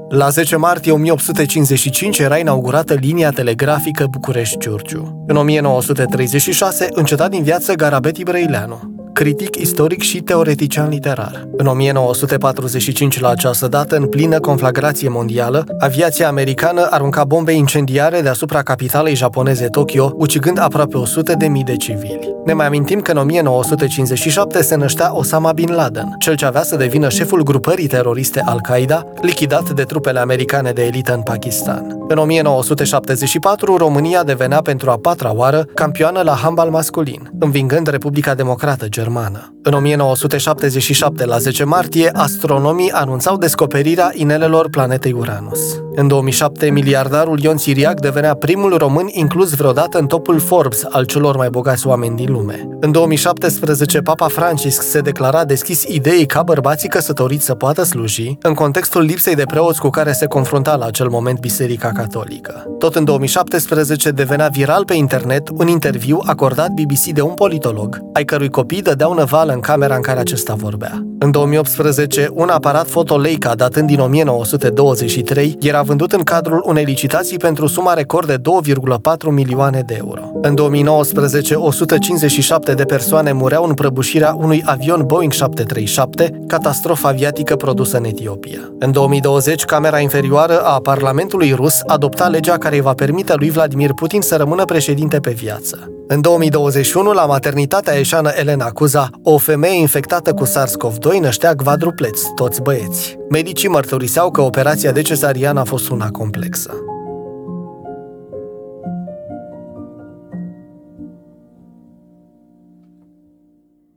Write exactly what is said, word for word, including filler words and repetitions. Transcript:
La zece martie o mie opt sute cincizeci și cinci era inaugurată linia telegrafică București-Giurgiu. În o mie nouă sute treizeci și șase înceta din viață Garabeti Brăileanu, critic istoric și teoretician literar. În o mie nouă sute patruzeci și cinci, la această dată, în plină conflagrație mondială, aviația americană arunca bombe incendiare deasupra capitalei japoneze Tokyo, ucigând aproape o sută de mii de civili. Ne mai amintim că în o mie nouă sute cincizeci și șapte se năștea Osama Bin Laden, cel ce avea să devină șeful grupării teroriste Al-Qaeda, lichidat de trupele americane de elită în Pakistan. În o mie nouă sute șaptezeci și patru, România devenea pentru a patra oară campioană la handbal masculin, învingând Republica Democrată Germană. În o mie nouă sute șaptezeci și șapte, la zece martie, astronomii anunțau descoperirea inelelor planetei Uranus. În două mii șapte, miliardarul Ion Țiriac devenea primul român inclus vreodată în topul Forbes al celor mai bogați oameni din lume. În două mii șaptesprezece, Papa Francisc se declara deschis ideii ca bărbații căsătoriți să poată sluji, în contextul lipsei de preoți cu care se confrunta la acel moment Biserica Catolică. Tot în două mii șaptesprezece devenea viral pe internet un interviu acordat B B C de un politolog, ai cărui copii dădeau năvală în camera în care acesta vorbea. În două mii optsprezece, un aparat foto Leica datând din o mie nouă sute douăzeci și trei era vândut în cadrul unei licitații pentru suma record de două virgulă patru milioane de euro. În două mii nouăsprezece, o sută cincizeci și șapte de persoane mureau în prăbușirea unui avion Boeing șapte trei șapte, catastrofă aviatică produsă în Etiopia. În două mii douăzeci, Camera Inferioară a Parlamentului rus adopta legea care îi va permite lui Vladimir Putin să rămână președinte pe viață. În două mii douăzeci și unu, la maternitatea eșeană Elena Cuza, o femeie infectată cu SARS-CoV doi năștea quadrupleți, toți băieți. Medicii mărturiseau că operația de cesariană a fost una complexă.